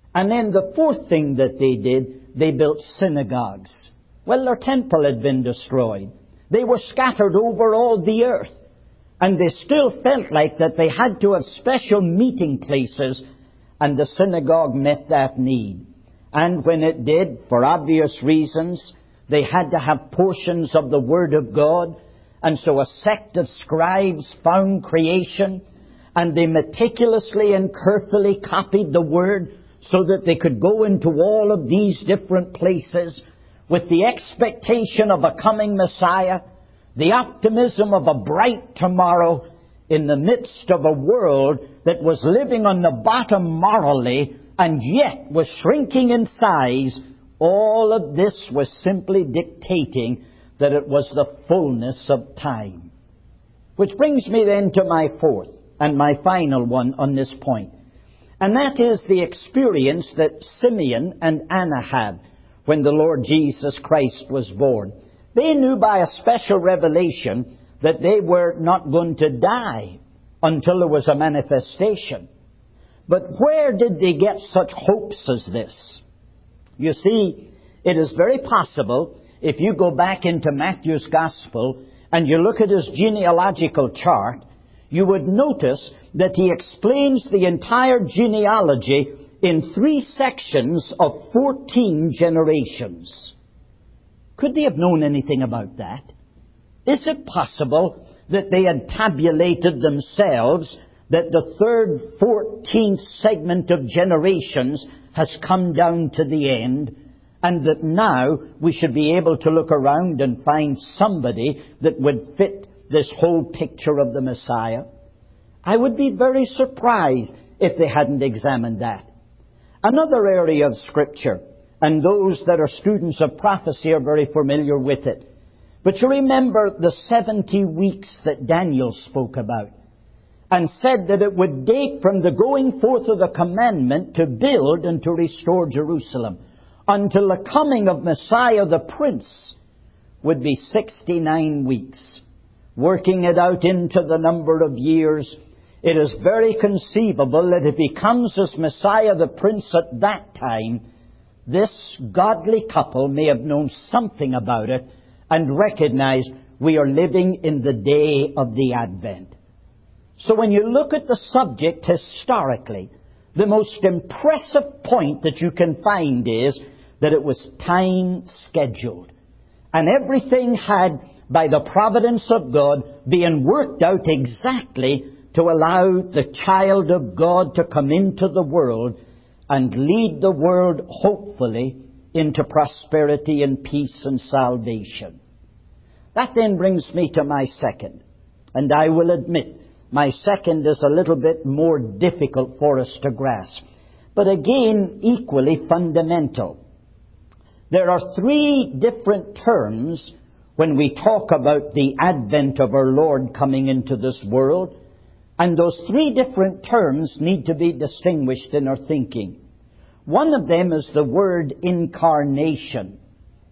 And then the fourth thing that they did, they built synagogues. Well, their temple had been destroyed. They were scattered over all the earth. And they still felt like that they had to have special meeting places, and the synagogue met that need. And when it did, for obvious reasons, they had to have portions of the Word of God. And so a sect of scribes found creation, and they meticulously and carefully copied the Word so that they could go into all of these different places with the expectation of a coming Messiah, the optimism of a bright tomorrow in the midst of a world that was living on the bottom morally and yet was shrinking in size. All of this was simply dictating that it was the fullness of time. Which brings me then to my fourth and my final one on this point. And that is the experience that Simeon and Anna had when the Lord Jesus Christ was born. They knew by a special revelation that they were not going to die until there was a manifestation. But where did they get such hopes as this? You see, it is very possible, if you go back into Matthew's Gospel and you look at his genealogical chart, you would notice that he explains the entire genealogy in 3 sections of 14 generations. Could they have known anything about that? Is it possible that they had tabulated themselves that the third, 14th segment of generations has come down to the end, and that now we should be able to look around and find somebody that would fit this whole picture of the Messiah? I would be very surprised if they hadn't examined that. Another area of Scripture, and those that are students of prophecy are very familiar with it. But you remember the 70 weeks that Daniel spoke about, and said that it would date from the going forth of the commandment to build and to restore Jerusalem until the coming of Messiah the Prince would be 69 weeks. Working it out into the number of years, it is very conceivable that if he comes as Messiah the Prince at that time, this godly couple may have known something about it and recognized we are living in the day of the Advent. So when you look at the subject historically, the most impressive point that you can find is that it was time scheduled. And everything had, by the providence of God, been worked out exactly to allow the child of God to come into the world and lead the world, hopefully, into prosperity and peace and salvation. That then brings me to my second. And I will admit, my second is a little bit more difficult for us to grasp, but again, equally fundamental. There are 3 different terms when we talk about the advent of our Lord coming into this world, and those 3 different terms need to be distinguished in our thinking. One of them is the word incarnation.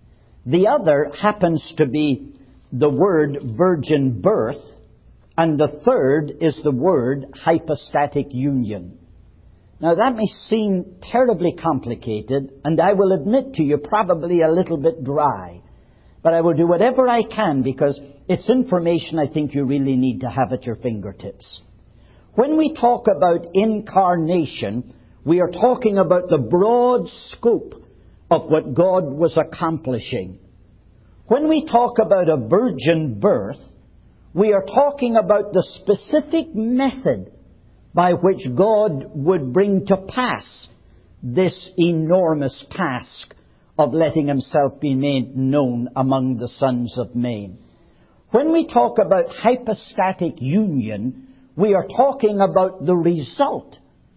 The other happens to be the word virgin birth, and the third is the word hypostatic union. Now that may seem terribly complicated, and I will admit to you probably a little bit dry, but I will do whatever I can because it's information I think you really need to have at your fingertips. When we talk about incarnation, we are talking about the broad scope of what God was accomplishing. When we talk about a virgin birth, we are talking about the specific method by which God would bring to pass this enormous task of letting himself be made known among the sons of men. When we talk about hypostatic union, we are talking about the result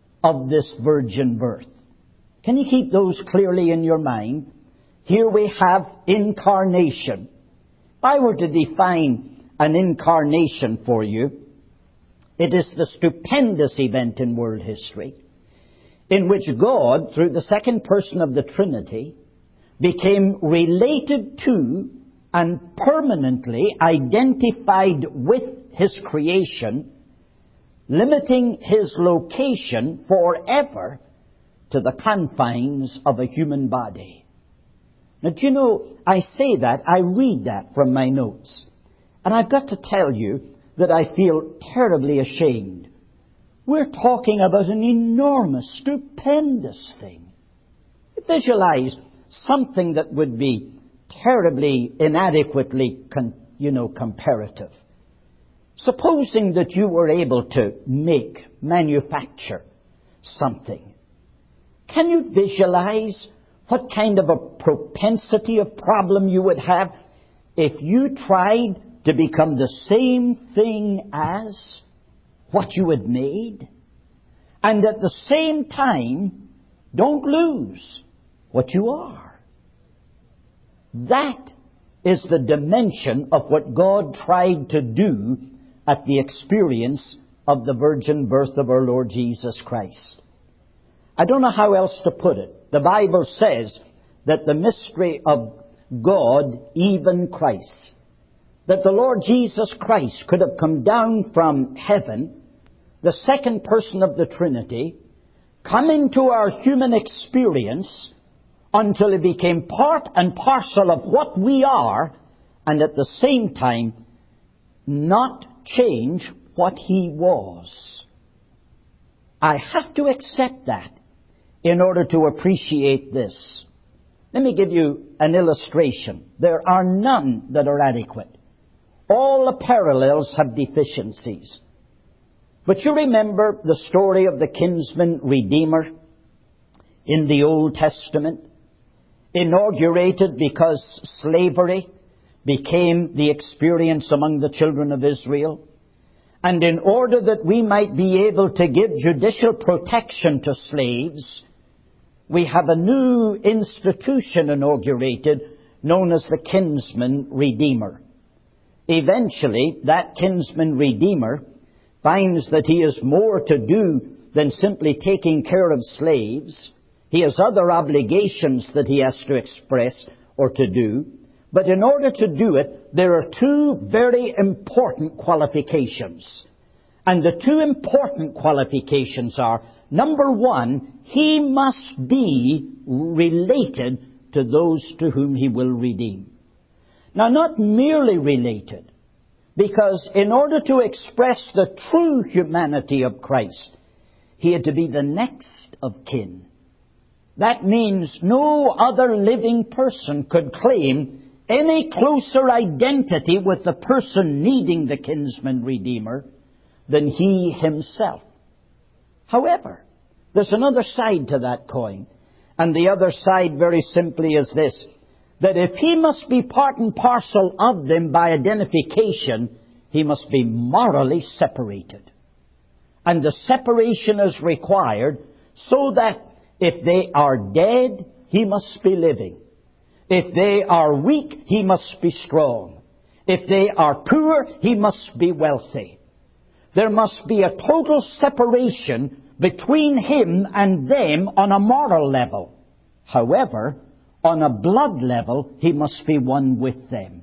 of this virgin birth. Can you keep those clearly in your mind? Here we have incarnation. If I were to define an incarnation for you, it is the stupendous event in world history in which God, through the second person of the Trinity, became related to and permanently identified with his creation, limiting his location forever to the confines of a human body. Now, do you know, I say that, I read that from my notes, and I've got to tell you that I feel terribly ashamed. We're talking about an enormous, stupendous thing. Visualize something that would be terribly inadequately, comparative. Supposing that you were able to manufacture something. Can you visualize what kind of a propensity of problem you would have if you tried to become the same thing as what you had made? And at the same time, don't lose what you are. That is the dimension of what God tried to do at the experience of the virgin birth of our Lord Jesus Christ. I don't know how else to put it. The Bible says that the mystery of God, even Christ, that the Lord Jesus Christ could have come down from heaven, the second person of the Trinity, come into our human experience until He became part and parcel of what we are, and at the same time not change what He was. I have to accept that in order to appreciate this. Let me give you an illustration. There are none that are adequate. All the parallels have deficiencies. But you remember the story of the kinsman redeemer in the Old Testament, inaugurated because slavery became the experience among the children of Israel. And in order that we might be able to give judicial protection to slaves, we have a new institution inaugurated known as the kinsman redeemer. Eventually, that kinsman redeemer finds that he has more to do than simply taking care of slaves. He has other obligations that he has to express or to do. But in order to do it, there are two very important qualifications. And the two important qualifications are, number one, he must be related to those to whom he will redeem. Now, not merely related, because in order to express the true humanity of Christ, he had to be the next of kin. That means no other living person could claim any closer identity with the person needing the kinsman redeemer than he himself. However, there's another side to that coin. And the other side very simply is this, that if he must be part and parcel of them by identification, he must be morally separated. And the separation is required so that if they are dead, he must be living. If they are weak, he must be strong. If they are poor, he must be wealthy. There must be a total separation between him and them on a moral level. However, on a blood level, he must be one with them.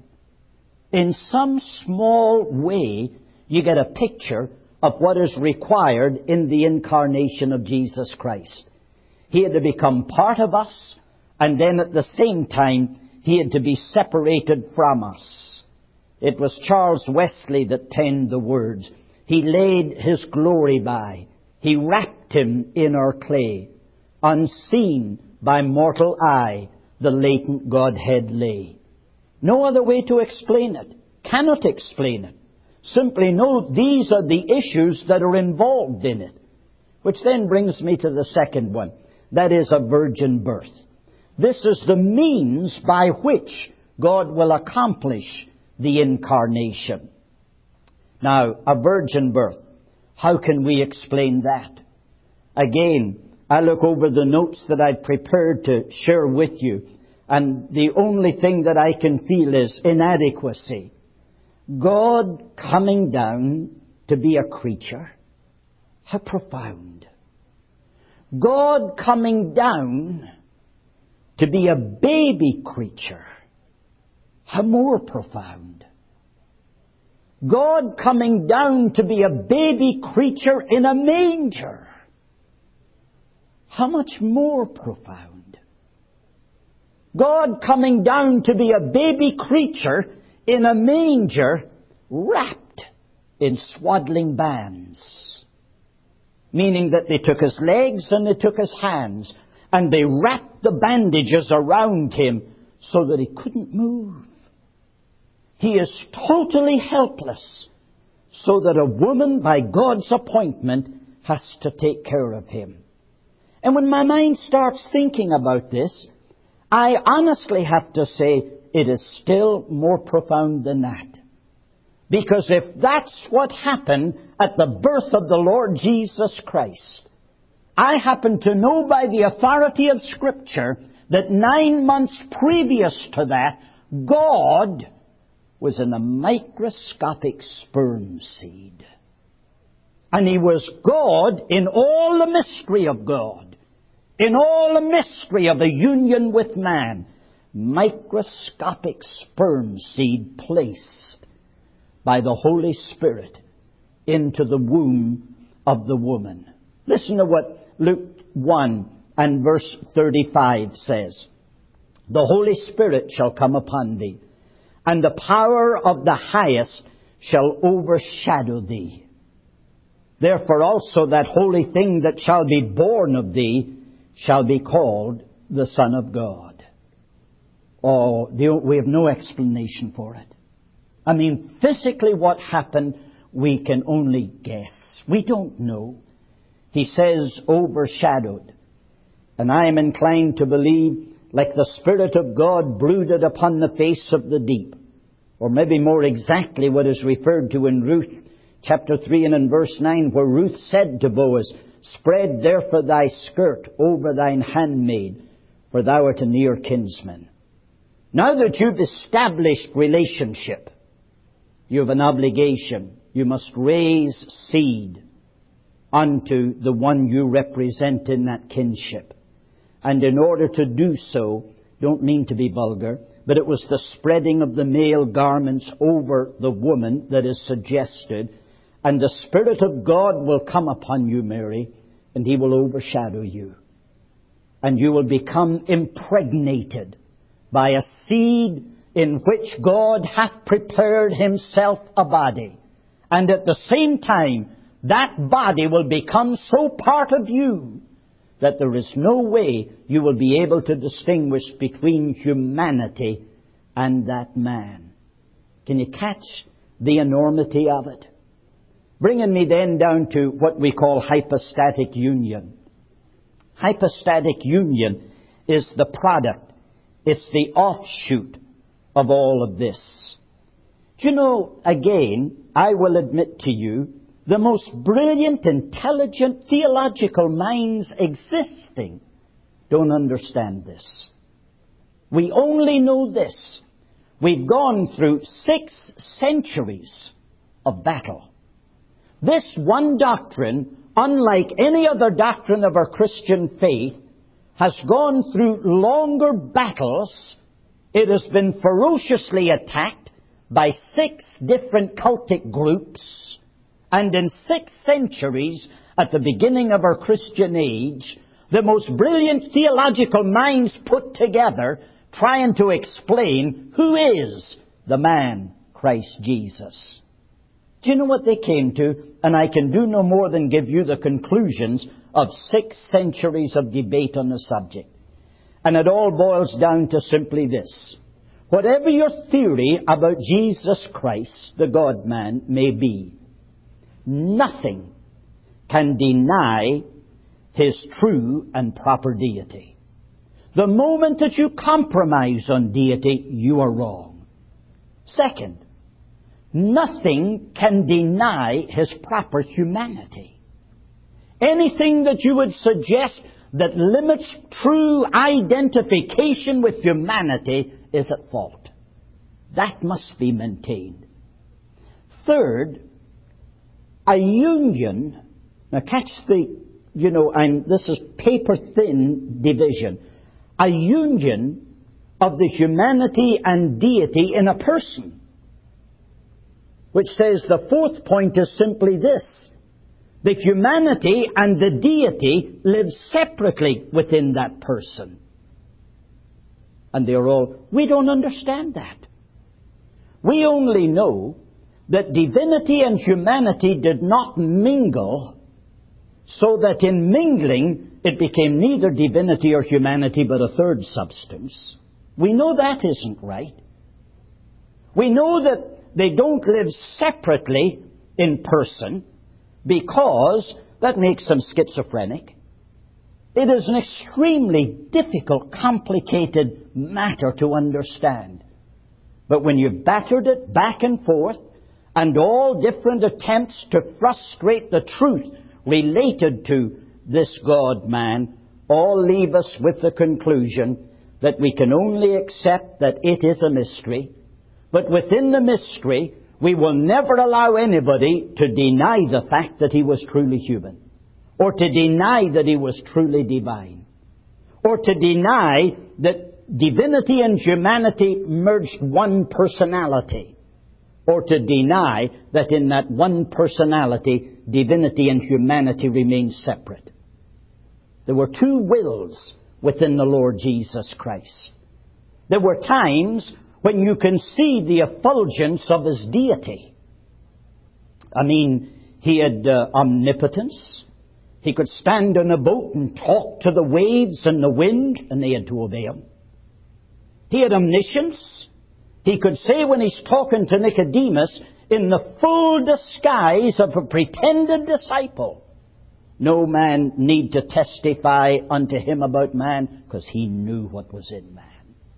In some small way, you get a picture of what is required in the incarnation of Jesus Christ. He had to become part of us, and then at the same time, he had to be separated from us. It was Charles Wesley that penned the words, "He laid his glory by. He wrapped him in our clay. Unseen by mortal eye, the latent Godhead lay." No other way to explain it. Cannot explain it. Simply know these are the issues that are involved in it. Which then brings me to the second one. That is a virgin birth. This is the means by which God will accomplish the incarnation. Now, a virgin birth. How can we explain that? Again, I look over the notes that I've prepared to share with you, and the only thing that I can feel is inadequacy. God coming down to be a creature. How profound. God coming down to be a baby creature. How more profound. God coming down to be a baby creature in a manger. how much more profound? God coming down to be a baby creature in a manger, wrapped in swaddling bands. Meaning that they took his legs and they took his hands, and they wrapped the bandages around him so that he couldn't move. He is totally helpless, so that a woman, by God's appointment, has to take care of him. And when my mind starts thinking about this, I honestly have to say it is still more profound than that. Because if that's what happened at the birth of the Lord Jesus Christ, I happen to know by the authority of Scripture that 9 months previous to that, God was in a microscopic sperm seed. And He was God in all the mystery of God, in all the mystery of a union with man. Microscopic sperm seed placed by the Holy Spirit into the womb of the woman. Listen to what Luke 1 and verse 35 says. The Holy Spirit shall come upon thee, and the power of the highest shall overshadow thee. Therefore also that holy thing that shall be born of thee shall be called the Son of God. Oh, we have no explanation for it. I mean, physically what happened, we can only guess. We don't know. He says overshadowed. And I am inclined to believe, like the Spirit of God brooded upon the face of the deep. Or maybe more exactly what is referred to in Ruth chapter 3 and in verse 9, where Ruth said to Boaz, Spread therefore thy skirt over thine handmaid, for thou art a near kinsman. Now that you've established relationship, you have an obligation. You must raise seed unto the one you represent in that kinship. And in order to do so, don't mean to be vulgar, but it was the spreading of the male garments over the woman that is suggested. And the Spirit of God will come upon you, Mary, and He will overshadow you. And you will become impregnated by a seed in which God hath prepared Himself a body. And at the same time, that body will become so part of you that there is no way you will be able to distinguish between humanity and that man. Can you catch the enormity of it? Bringing me then down to what we call hypostatic union. Hypostatic union is the product. It's the offshoot of all of this. Do you know, again, I will admit to you, the most brilliant, intelligent, theological minds existing don't understand this. We only know this. We've gone through 6 centuries of battle. This one doctrine, unlike any other doctrine of our Christian faith, has gone through longer battles. It has been ferociously attacked by 6 different cultic groups. And in 6 centuries, at the beginning of our Christian age, the most brilliant theological minds put together trying to explain who is the man, Christ Jesus. Do you know what they came to? And I can do no more than give you the conclusions of 6 centuries of debate on the subject. And it all boils down to simply this. Whatever your theory about Jesus Christ, the God-man, may be, nothing can deny His true and proper deity. The moment that you compromise on deity, you are wrong. Second, nothing can deny His proper humanity. Anything that you would suggest that limits true identification with humanity is at fault. That must be maintained. Third, a union, now catch this is paper-thin division, a union of the humanity and deity in a person. Which says the fourth point is simply this. The humanity and the deity live separately within that person. And they're all, we don't understand that. We only know that divinity and humanity did not mingle, so that in mingling it became neither divinity or humanity but a third substance. We know that isn't right. We know that they don't live separately in person because that makes them schizophrenic. It is an extremely difficult, complicated matter to understand. But when you've battered it back and forth, and all different attempts to frustrate the truth related to this God-man, all leave us with the conclusion that we can only accept that it is a mystery, but within the mystery, we will never allow anybody to deny the fact that he was truly human, or to deny that he was truly divine, or to deny that divinity and humanity merged one personality, or to deny that in that one personality, divinity and humanity remain separate. There were two wills within the Lord Jesus Christ. There were times when you can see the effulgence of His deity. I mean, He had omnipotence. He could stand in a boat and talk to the waves and the wind, and they had to obey Him. He had omniscience. He could say when He's talking to Nicodemus, in the full disguise of a pretended disciple, no man need to testify unto him about man, because He knew what was in man.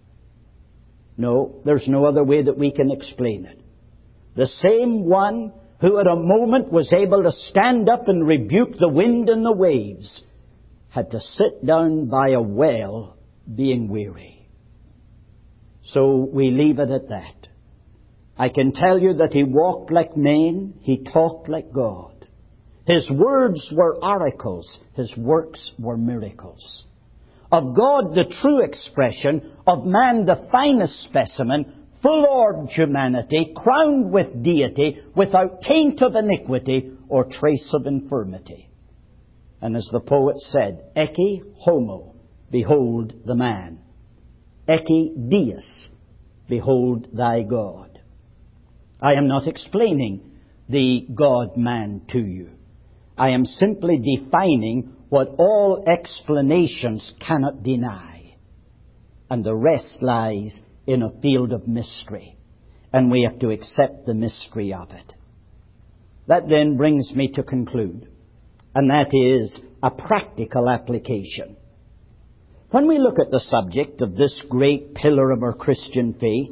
No, there's no other way that we can explain it. The same one who at a moment was able to stand up and rebuke the wind and the waves had to sit down by a well being weary. So we leave it at that. I can tell you that He walked like men, He talked like God. His words were oracles, His works were miracles. Of God the true expression, of man the finest specimen, full-orbed humanity, crowned with deity, without taint of iniquity or trace of infirmity. And as the poet said, Ecce homo, behold the man. Ecce Deus, behold thy God. I am not explaining the God-man to you. I am simply defining what all explanations cannot deny. And the rest lies in a field of mystery. And we have to accept the mystery of it. That then brings me to conclude. And that is a practical application. When we look at the subject of this great pillar of our Christian faith,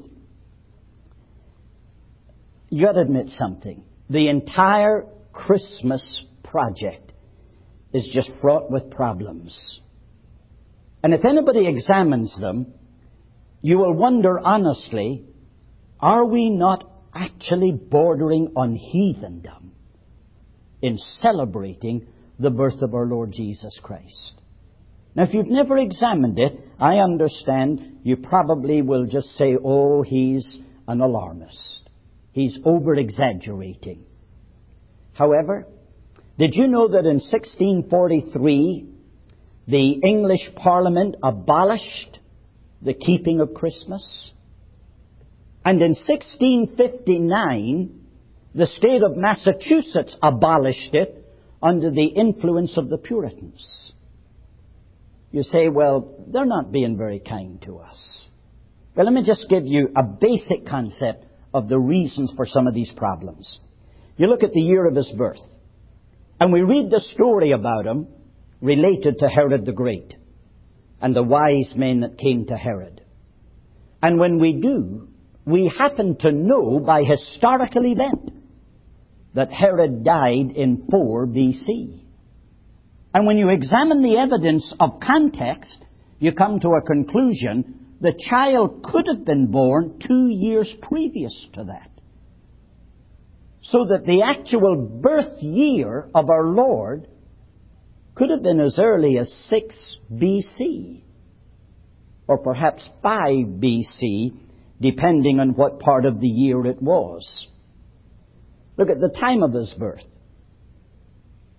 you got to admit something. The entire Christmas project is just fraught with problems. And if anybody examines them, you will wonder honestly, are we not actually bordering on heathendom in celebrating the birth of our Lord Jesus Christ? Now, if you've never examined it, I understand you probably will just say, oh, he's an alarmist. He's over-exaggerating. However, did you know that in 1643, the English Parliament abolished the keeping of Christmas? And in 1659, the state of Massachusetts abolished it under the influence of the Puritans. You say, well, they're not being very kind to us. Well, let me just give you a basic concept of the reasons for some of these problems. You look at the year of His birth, and we read the story about Him related to Herod the Great and the wise men that came to Herod. And when we do, we happen to know by historical event that Herod died in 4 B.C. And when you examine the evidence of context, you come to a conclusion: the child could have been born 2 years previous to that. So that the actual birth year of our Lord could have been as early as 6 B.C. or perhaps 5 B.C., depending on what part of the year it was. Look at the time of His birth.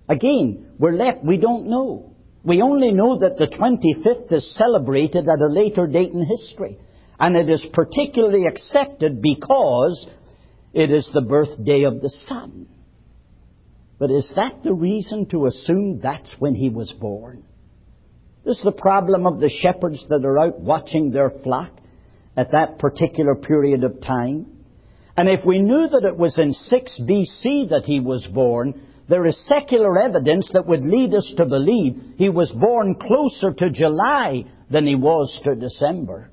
Again, we don't know. We only know that the 25th is celebrated at a later date in history. And it is particularly accepted because it is the birthday of the Son. But is that the reason to assume that's when he was born? This is the problem of the shepherds that are out watching their flock at that particular period of time. And if we knew that it was in 6 BC that he was born, there is secular evidence that would lead us to believe he was born closer to July than he was to December.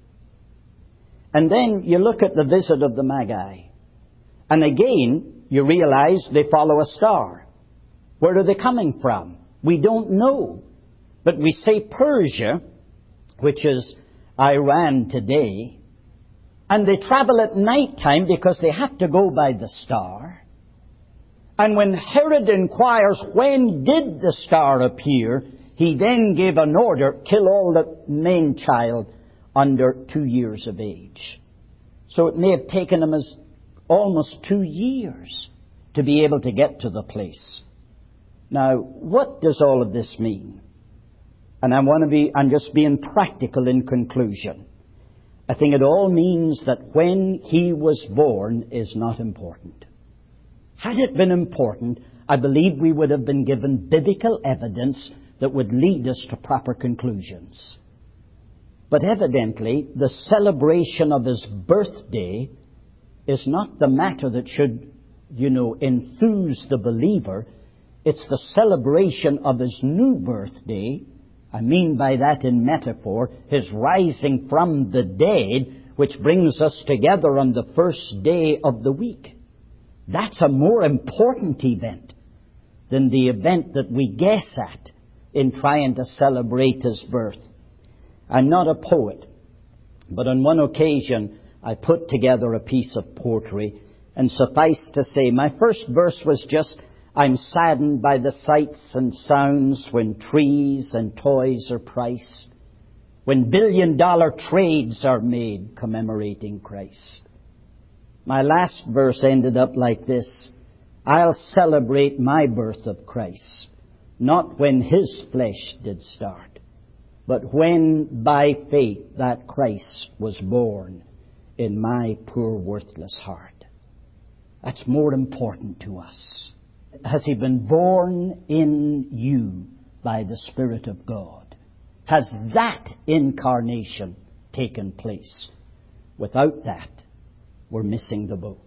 And then you look at the visit of the Magi. And again, you realize they follow a star. Where are they coming from? We don't know. But we say Persia, which is Iran today, and they travel at night time because they have to go by the star. And when Herod inquires when did the star appear, he then gave an order, kill all the male child under 2 years of age. So it may have taken them as almost 2 years to be able to get to the place. Now, what does all of this mean? And I'm just being practical in conclusion. I think it all means that when he was born is not important. Had it been important, I believe we would have been given biblical evidence that would lead us to proper conclusions. But evidently, the celebration of his birthday is not the matter that should, enthuse the believer. It's the celebration of his new birthday. I mean by that in metaphor, his rising from the dead, which brings us together on the first day of the week. That's a more important event than the event that we guess at in trying to celebrate his birth. I'm not a poet, but on one occasion I put together a piece of poetry, and suffice to say, my first verse was just, I'm saddened by the sights and sounds when trees and toys are priced, when billion-dollar trades are made commemorating Christ. My last verse ended up like this, I'll celebrate my birth of Christ, not when his flesh did start, but when by faith that Christ was born in my poor worthless heart. That's more important to us. Has he been born in you by the Spirit of God? Has that incarnation taken place? Without that, we're missing the boat.